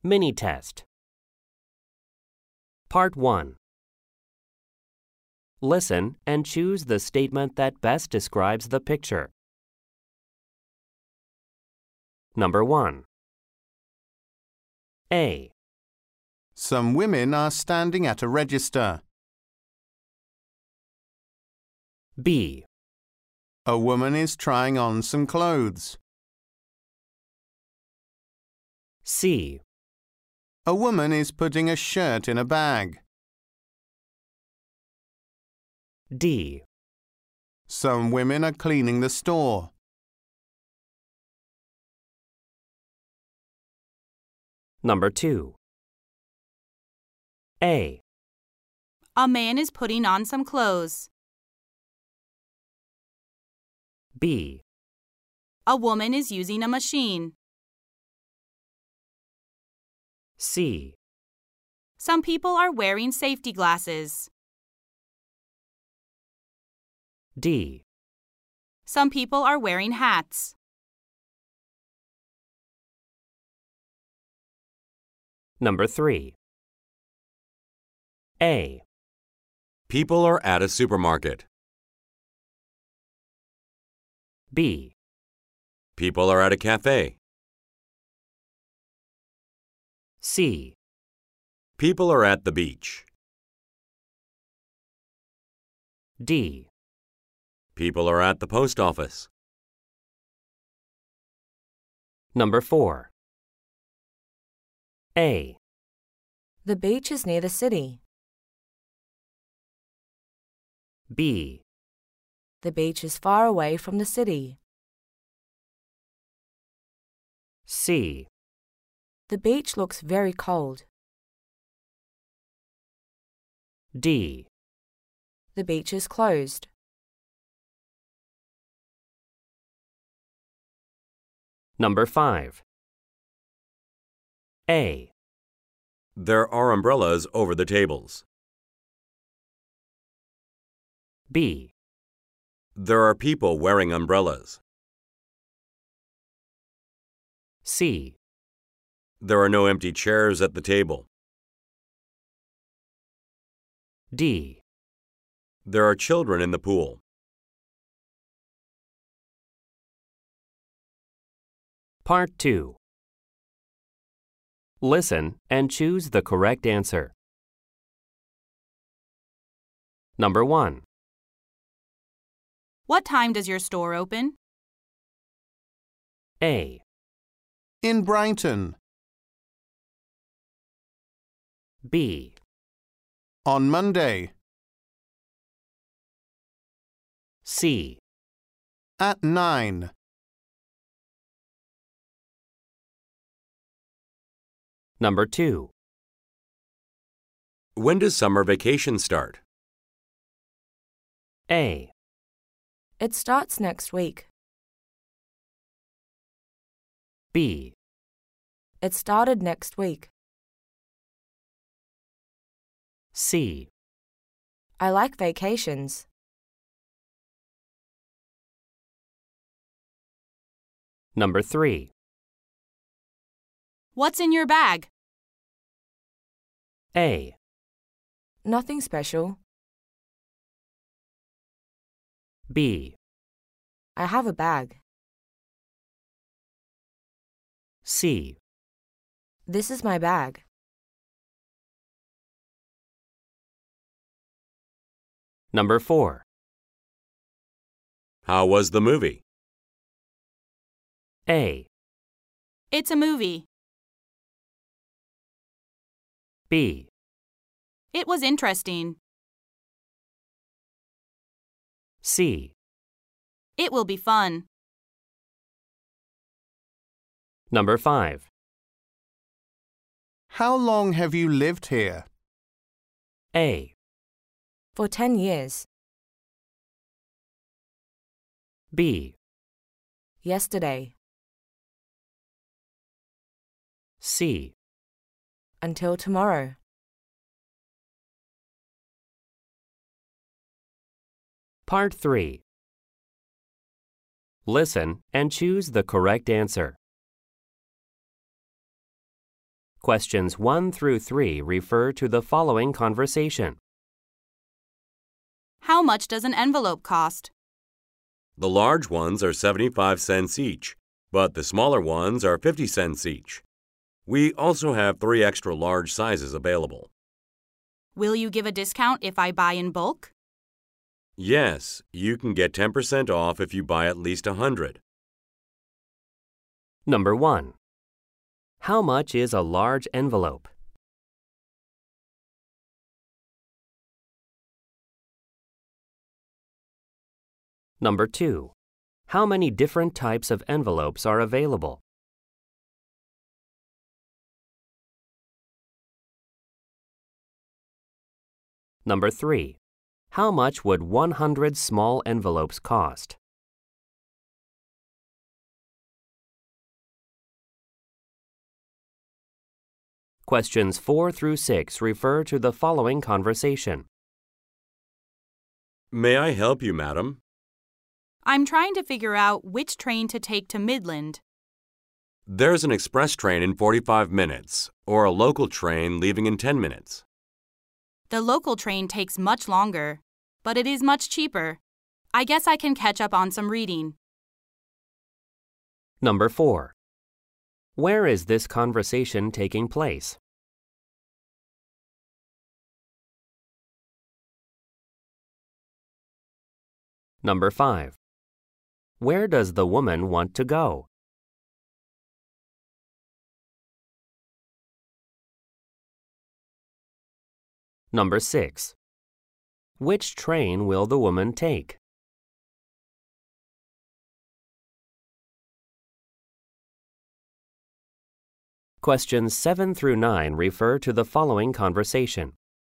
Mini-test. Part 1. Listen and choose the statement that best describes the picture. Number 1. A. Some women are standing at a register. B. A woman is trying on some clothes. C. A woman is putting a shirt in a bag. D. Some women are cleaning the store. Number 2. A. A man is putting on some clothes. B. A woman is using a machine. C. Some people are wearing safety glasses. D. Some people are wearing hats. Number 3. A. People are at a supermarket. B. People are at a cafe. C. People are at the beach. D. People are at the post office. Number 4. A. The beach is near the city. B. The beach is far away from the city. C. The beach looks very cold. D. The beach is closed. Number 5. A. There are umbrellas over the tables. B. There are people wearing umbrellas. C. There are no empty chairs at the table. D. There are children in the pool. Part 2. Listen and choose the correct answer. Number 1. What time does your store open? A. In Brighton. B. On Monday. C. At 9. Number 2. When does summer vacation start? A. It starts next week. B. It started next week. C. I like vacations. Number 3. What's in your bag? A. Nothing special. B. I have a bag. C. This is my bag. Number 4. How was the movie? A. It's a movie. B. It was interesting. C. It will be fun. Number 5. How long have you lived here? A. For 10 years. B. Yesterday. C. Until tomorrow. Part 3. Listen and choose the correct answer. Questions 1 through 3 refer to the following conversation. How much does an envelope cost? The large ones are 75 cents each, but the smaller ones are 50 cents each. We also have 3 extra large sizes available. Will you give a discount if I buy in bulk? Yes, you can get 10% off if you buy at least 100. Number 1. How much is a large envelope? Number 2. How many different types of envelopes are available? Number 3. How much would 100 small envelopes cost? Questions 4 through 6 refer to the following conversation. May I help you, madam? I'm trying to figure out which train to take to Midland. There's an express train in 45 minutes, or a local train leaving in 10 minutes. The local train takes much longer, but it is much cheaper. I guess I can catch up on some reading. Number 4. Where is this conversation taking place? Number 5. Where does the woman want to go? Number 6. Which train will the woman take? Questions 7 through 9 refer to the following conversation.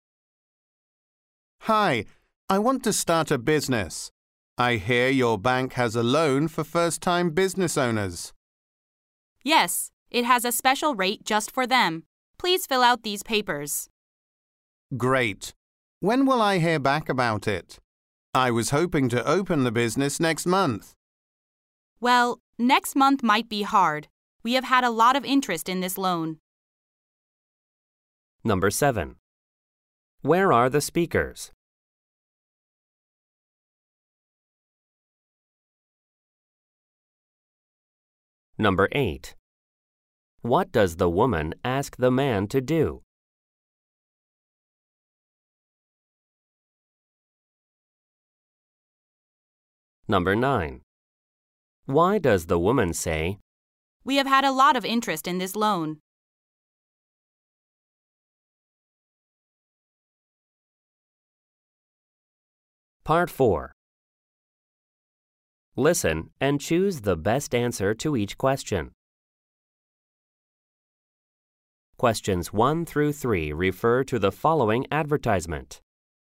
Hi, I want to start a business. I hear your bank has a loan for first-time business owners. Yes, it has a special rate just for them. Please fill out these papers. Great. When will I hear back about it? I was hoping to open the business next month. Well, next month might be hard. We have had a lot of interest in this loan. Number 7. Where are the speakers? Number 8. What does the woman ask the man to do? Number 9. Why does the woman say, We have had a lot of interest in this loan. Part 4. Listen and choose the best answer to each question. Questions 1 through 3 refer to the following advertisement.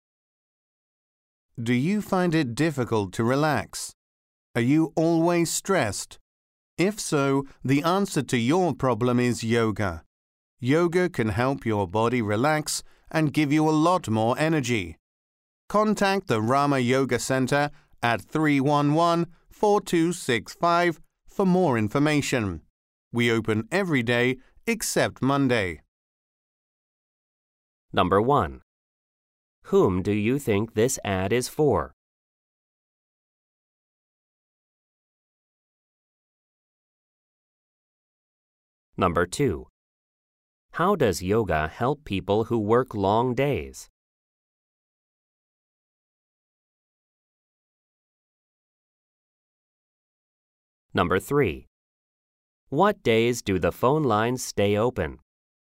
Do you find it difficult to relax? Are you always stressed? If so, the answer to your problem is yoga. Yoga can help your body relax and give you a lot more energy. Contact the Rama Yoga Center at 311-4265 for more information. We open every day except Monday. Number 1. Whom do you think this ad is for? Number 2. How does yoga help people who work long days? Number 3. What days do the phone lines stay open?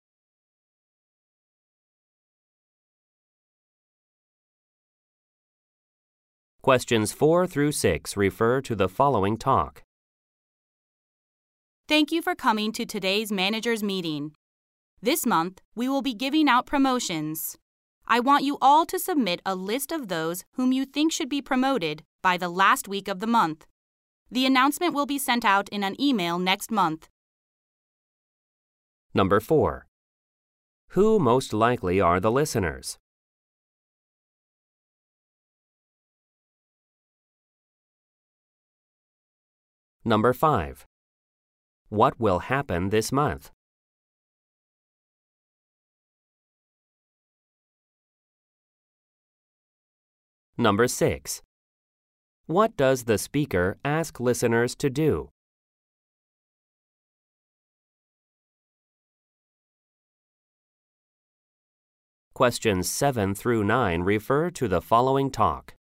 Questions 4 through 6 refer to the following talk. Thank you for coming to today's managers meeting. This month, we will be giving out promotions. I want you all to submit a list of those whom you think should be promoted by the last week of the month. The announcement will be sent out in an email next month. Number 4. Who most likely are the listeners? Number 5. What will happen this month? Number 6. What does the speaker ask listeners to do? Questions 7 through 9 refer to the following talk.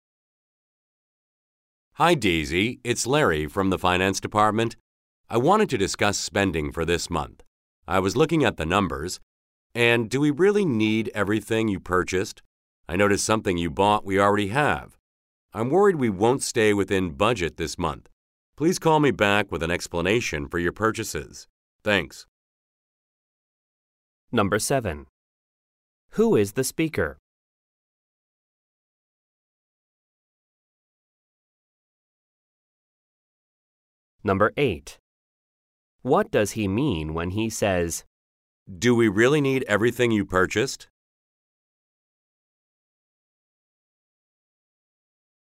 Hi, Daisy. It's Larry from the finance department. I wanted to discuss spending for this month. I was looking at the numbers. And do we really need everything you purchased? I noticed something you bought we already have. I'm worried we won't stay within budget this month. Please call me back with an explanation for your purchases. Thanks. Number 7. Who is the speaker? Number 8. What does he mean when he says, Do we really need everything you purchased?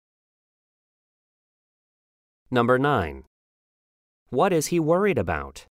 Number 9. What is he worried about?